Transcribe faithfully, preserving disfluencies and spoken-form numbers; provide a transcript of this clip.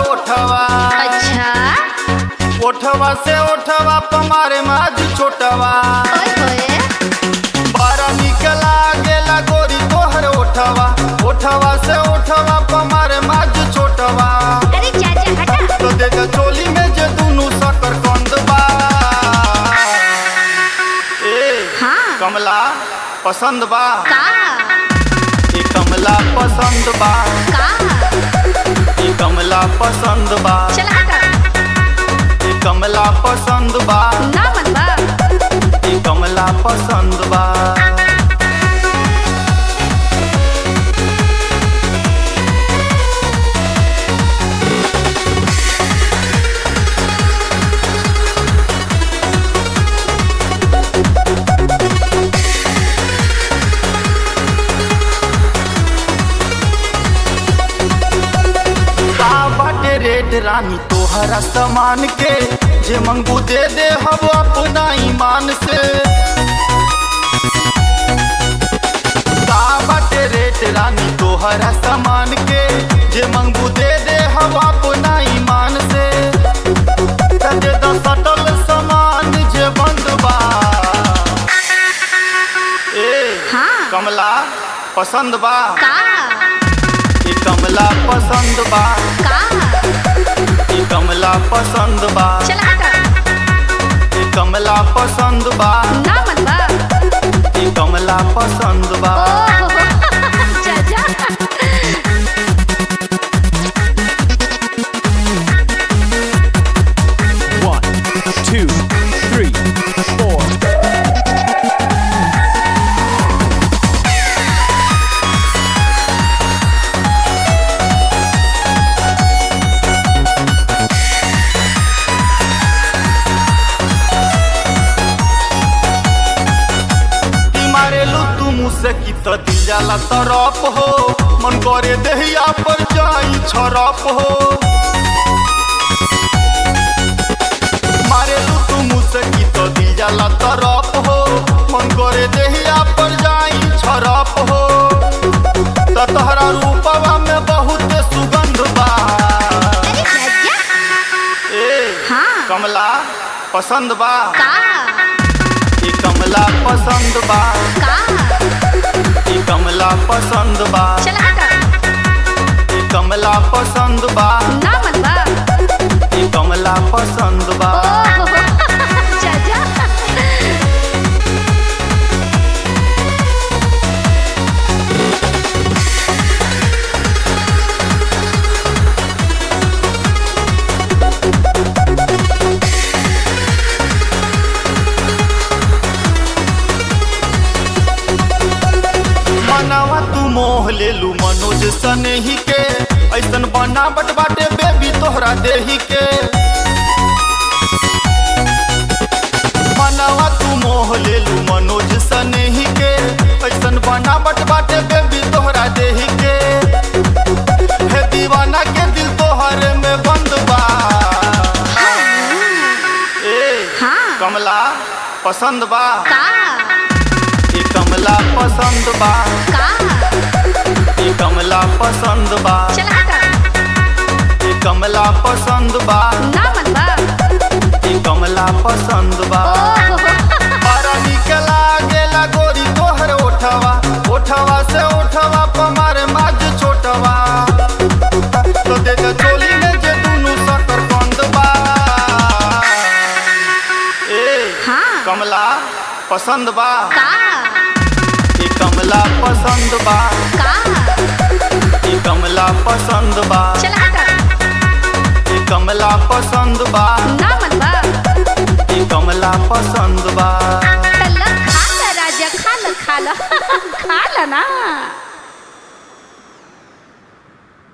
ओठवा। अच्छा ओठवा से ओठवा पमारे माज छोटवा। ओए होए बड़ा निक लागेला गोरी तोहर ओठवा। ओठवा से ओठवा पमारे माज छोटवा। अरे चाचा हटा तो दे दे चोली में जे दुनु सकर कंद बा। ए हाँ कमला पसंद बा का ए कमला पसंद बा। का ए कमला पसंद बा। चल हटा ए कमला पसंद बा। ना मन बा ए कमला पसंद बा। रेट रानी तोहरा सामान के जे मंगू दे दे हम अपना ईमान से। का बाटे रेट रानी तोहरा सामान के जे मंगू दे दे हम अपना ईमान से। दे दो सटल सामान जे बंद बा। ए हाँ कमला पसंद बा। का ए कमला पसंद बा। का ए कमला पसंद बा। चल हटा ए कमला पसंद बा। ना मन बा ए कमला पसंद बा। ओहो चाचा One, two, three, four. से की तो दिल जाला तरफ हो मन करे देहिया पर जाई छरप हो। मारे लू तू मुझसे की तो दिल जाला तरफ हो मन करे देहिया पर जाई छरप हो। तो तोहरा रूपवा में बहुत सुगंध बा। अरे चाचा ए हाँ कमला पसंद बा। का ए कमला पसंद बा। का ए कमला पसंद बा। चल हटा ए कमला पसंद बा। ना मन बा ए कमला पसंद बा। ओहो चाचा मनावा तू मोह ले लू मनोज सनेही के ऐसन बनावट बाटे बेबी तोहरा देही के। मनावा तू मोह ले लू मनोज सनेही के ऐसन बनावट बाटे बेबी तोहरा देही के। हे दीवाना के दिल तोहरे में बंद बा। ए हाँ कमला पसंद बा। का ए कमला पसंद बा। का ए कमला पसंद बा। चल हटा ए कमला पसंद बा। ना मन बा ए कमला पसंद बा। ओहो बड़ा निक लागेला गोरी तोहर ओठवा। ओठवा से ओठवा पमारे माज छोटवा। तो दे दे चोली में जे दुनु सकर कंद बा। ए हाँ कमला पसंद बा। का ए कमला पसंद बा। का ए कमला पसंद बा। चल हटा ए कमला पसंद बा। ना मन बा ए कमला पसंद बा। तल्ला खा ला राजा खा ला खा ला खा ला ना।